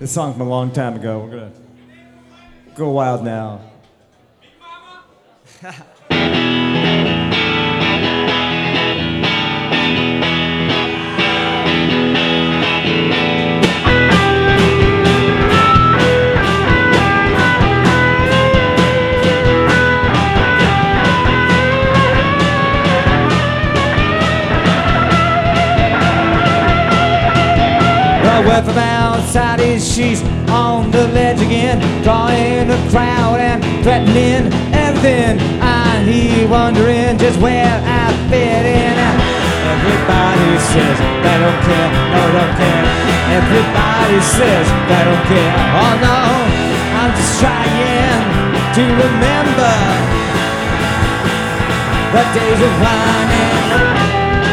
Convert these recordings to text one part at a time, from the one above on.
This song from a long time ago. We're gonna go wild now. The word from outside is she's on the ledge again, drawing a crowd and threatening everything. I hear wondering just where I fit in. Everybody says they don't care, no, don't care. Everybody says they don't care. Oh no, I'm just trying to remember the days of whining.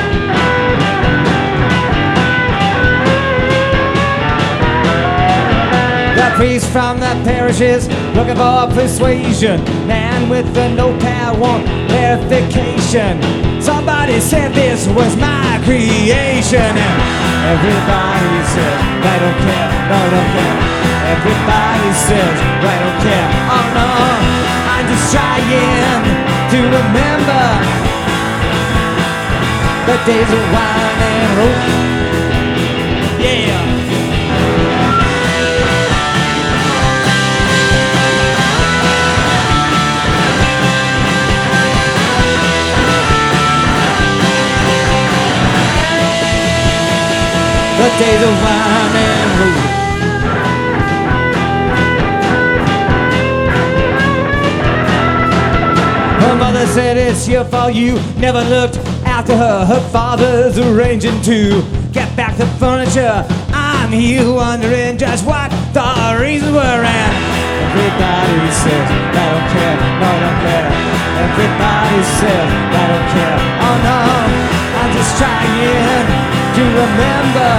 The priest from the parishes looking for persuasion, man with a notepad want verification. Somebody said this was my creation, and everybody says they don't care, no, don't care. Everybody says they don't care. Oh no, I'm just trying to remember the days of wine and rope. Yeah. The days of wine and rose. Her mother said it's your fault you never looked after her. Her father's arranging to get back the furniture. I'm here wondering just what the reasons were, and everybody says they don't care, no, don't care. Everybody says they don't care. Oh no, I'm just trying to remember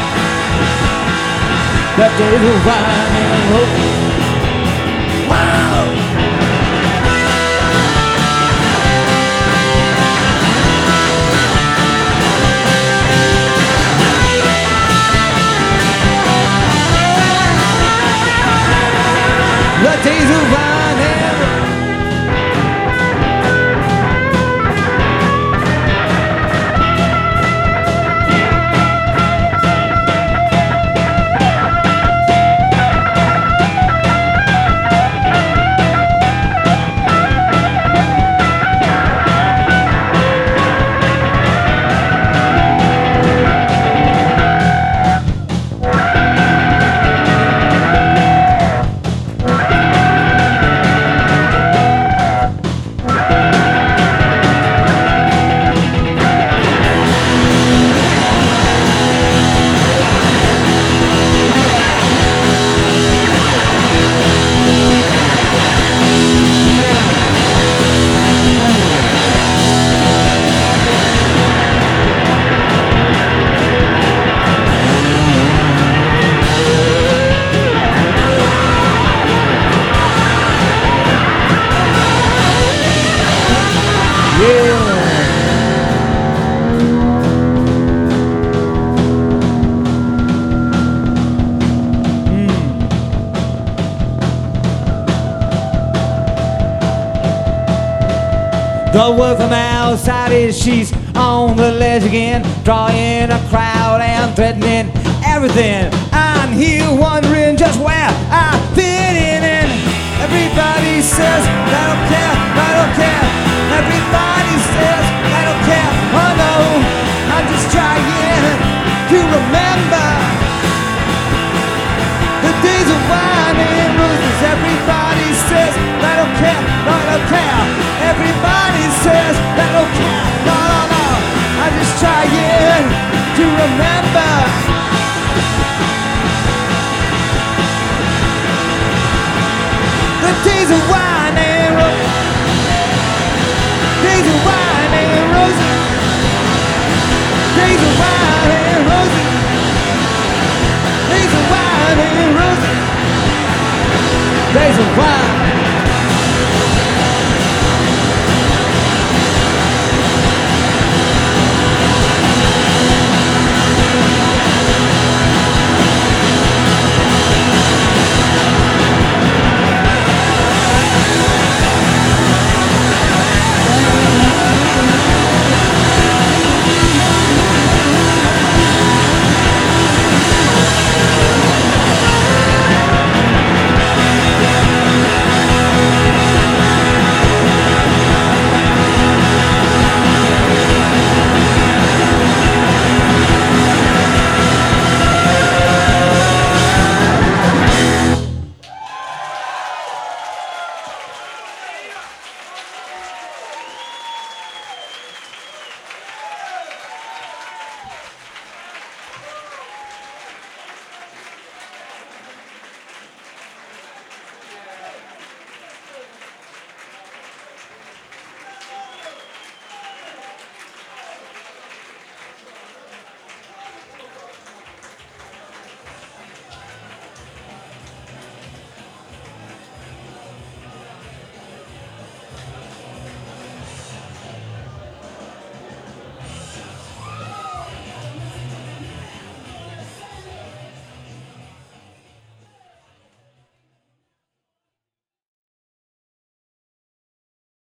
the days of wine and roll. Wow! The days of wine and roll. The word from outside is she's on the ledge again, drawing a crowd and threatening everything. I'm here wondering just where I fit in, and everybody says they don't care, they don't care. Everybody says they don't care. Oh no, I'm just trying to remember the days of wine and roses. Everybody says they don't care, no, they don't care. Everybody says they don't care, no, no, no. I'm just trying to remember the days of wine and roses. Days of wine and roses. Days of wine and roses. Days of wine and roses. Days of wine.